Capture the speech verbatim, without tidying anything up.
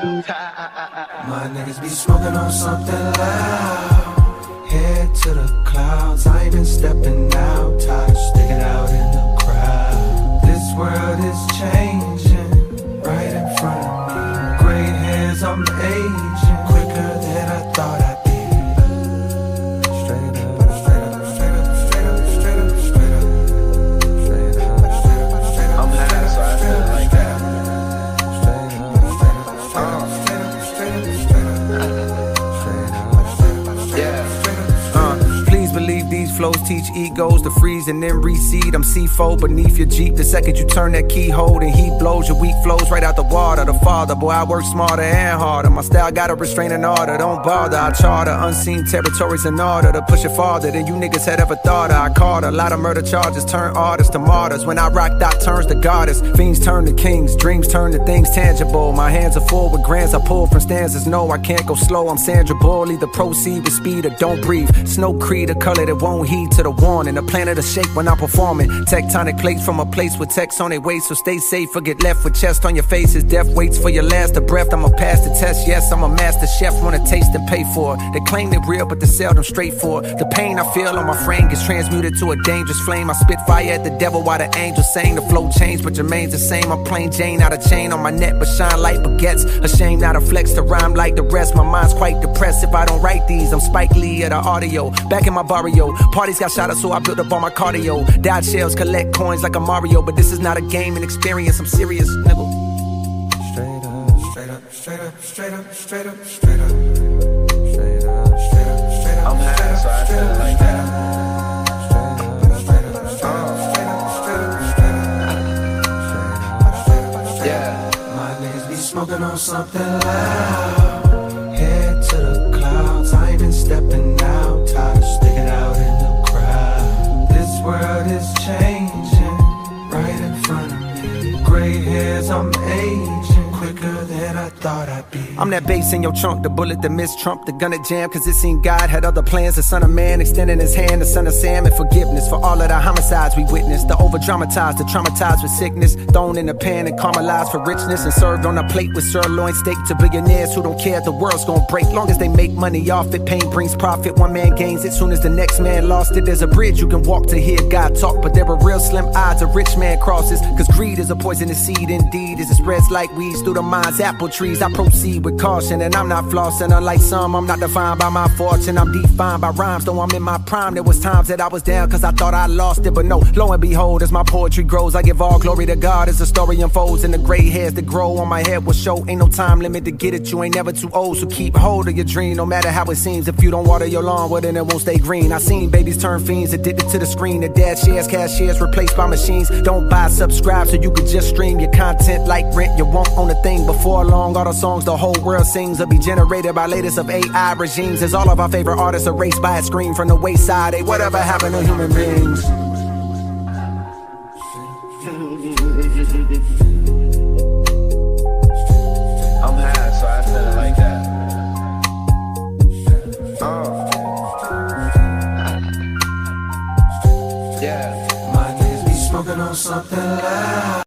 My niggas be smoking on something loud. Head to the clouds, I ain't been stepping out. Tired of sticking out in the crowd. This world is changing right in front of me. Gray hairs, I'm aging quicker than I thought I'd be. Straight up, straight up, straight up, straight up, straight up, straight up, straight up, straight up, straight up. I'm high, so I feel like that. Straight up, straight up, straight up, straight up, straight up, straight up, straight up, straight up, yeah. Uh, please believe these flows teach egos to freeze and then recede. I'm C four beneath your Jeep. The second you turn that keyhole, and heat blows, your weak flows right out the water. The father, boy, I work smarter and harder. My style got a restraining order. Don't bother, I charter unseen territories in order to push it farther than you niggas had ever thought of. I caught a lot of murder charges, turn artists to martyrs. When I rock, dot turns to goddess. Fiends turn to kings, dreams turn to things tangible. My hands are full with grants I pull from stanzas. No, I can't go slow, I'm Sandra Bull. Either proceed with speed or don't breathe. Snow Creed, a color that won't heed to the warning. A planet of shake when I'm performing. Tectonic plates from a place with text on their waist. So stay safe or get left with chest on your faces. Death waits for your last of breath. I'ma pass the test, yes, I'm a master chef. Wanna taste and pay for it. They claim they're real, but they seldom straight for it. The pain I feel on my frame gets transmuted to a dangerous flame. I spit fire at the devil while the angels sing. The flow changed, but remains the same. I'm plain Jane, not a chain on my neck, but shine like baguettes. Ashamed not a flex to rhyme like the rest. My mind's quite depressed if I don't write these. I'm Spike Lee at the audio, back in my barrio. Parties got shot up, so I built up all my cardio. Dodge shells, collect coins like a Mario, but this is not a game, an experience. I'm serious, nigga. Straight up, straight up, straight up, straight up, straight up, straight up, straight up, straight up, straight up. I'm high, so I feel like that. Straight up, straight up, straight up, straight up, straight up, straight up, straight up, yeah. My niggas be smoking on something loud. Head to the clouds, I ain't been stepping out. Tired of sticking out in the crowd. This world is changing right in front of me. Gray hairs, I'm aging quicker than I thought I'd be. I'm that bass in your trunk, the bullet that missed Trump, the gun that jammed, cause it seemed God had other plans. The son of man extending his hand, the son of Sam, and forgiveness for all of the homicides we witnessed. The over-dramatized, the traumatized with sickness, thrown in the pan and caramelized for richness, and served on a plate with sirloin steak to billionaires who don't care if the world's gonna break. Long as they make money off it, pain brings profit. One man gains it, soon as the next man lost it. There's a bridge you can walk to hear God talk, but there are real slim odds a rich man crosses, cause greed is a poisonous seed indeed. As it spreads like weeds through the mind's apple trees, I proceed with caution, and I'm not flossing. Unlike some, I'm not defined by my fortune, I'm defined by rhymes. Though I'm in my prime, there was times that I was down cause I thought I lost it, but no, lo and behold, as my poetry grows, I give all glory to God as the story unfolds. And the gray hairs that grow on my head will show. Ain't no time limit to get it, you ain't never too old, so keep hold of your dream, no matter how it seems. If you don't water your lawn, well then it won't stay green. I seen babies turn fiends, addicted to the screen. The dad shares, cashiers replaced by machines. Don't buy, subscribe so you can just stream your content like rent. You won't own a thing before long. All the songs the whole world sings will be generated by latest of A I regimes. As all of our favorite artists erased by a screen from the wayside. Hey, whatever happened to human beings?